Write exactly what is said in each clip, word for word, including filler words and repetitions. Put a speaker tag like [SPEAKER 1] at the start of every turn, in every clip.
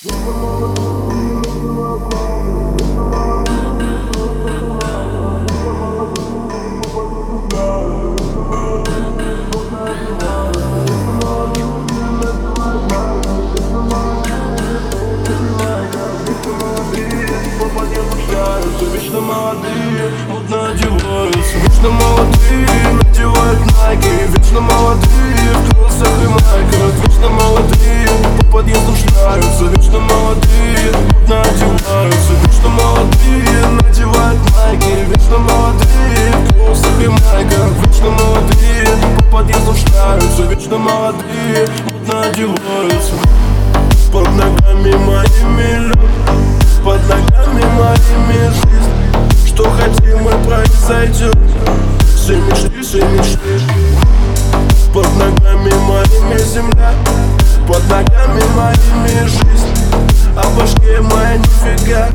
[SPEAKER 1] Вечно молодые, модно одеваются. Вечно молодые, надевают найки. Вечно молодые, в кроссах и майках. Вечно молодые, по подъездам шляются. Вечно молодые, модно одеваются. Вечно молодые, надевают найки. Вечно молодые, в кроссах и майках. Вечно молодые, по подъездам шляются. Вечно молодые, модно одеваются. Под ногами моими лед, под ногами моими жизнь. Что хотим, мы произойдет. Все мечты, все мечты. Под ногами моими земля, под ногами моими жизнь. А в башке моя нифига.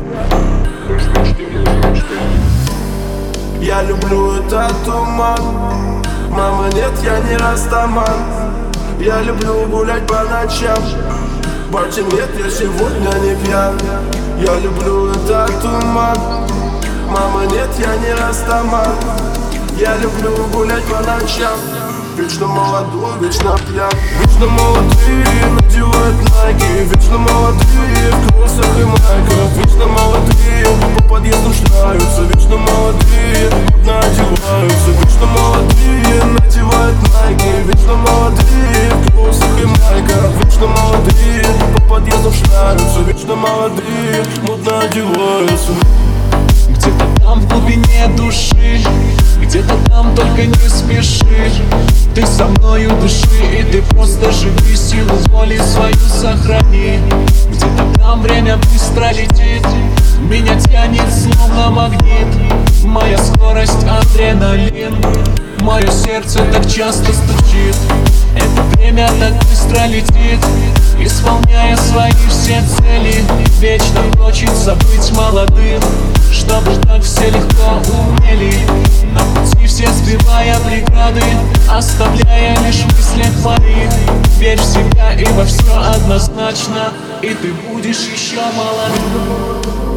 [SPEAKER 1] Я люблю этот туман. Мама, нет, я не растаман. Я люблю гулять по ночам. Батя, нет, я сегодня не пьян. Я люблю этот туман. Мама, нет, я не растаман. Я люблю гулять по ночам. Вечно молодой, вечно пьян. Вечно молодые, надевают найки. Вечно молодые, в кроссах и майках. Вечно молодые, по подъездам шляются. Вечно молодые, модно одеваются. Вечно молодые, надевают найки. Вечно молодые, в кроссах и майках. Вечно молодые, по подъездам шляются. Вечно молодые, модно одеваются.
[SPEAKER 2] Где-то там в глубине души, где-то там, только не спеши. Ты со мною души, и ты просто живи, силу воли свою сохрани. Где-то там время быстро летит, меня тянет словно магнит. Моя скорость адреналин, мое сердце так часто стучит. Это время так быстро летит, исполняя свои все цели. Вечно хочется быть молодым, чтобы так все легко умели. На пути все сбивая преграды, оставляя лишь мысли твои. Верь в себя и во все однозначно, и ты будешь еще молодым.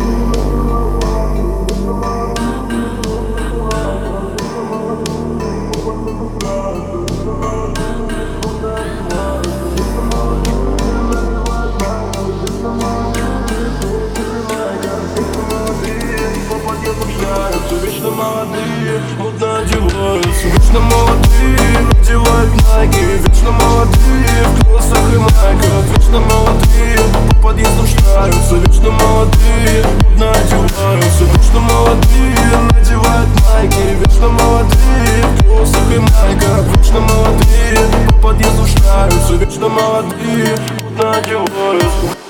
[SPEAKER 1] Вечно молодые, модно одеваются. Вечно молодые, надевают найки. Вечно молодые, в кроссах и майках. Вечно молодые, по подъездам шляются. Вечно молодые, модно одеваются. Вечно молодые, надевают найки. Вечно молодые, в кроссах и майках. Вечно молодые, по подъездам шляются. Вечно молодые, модно одеваются.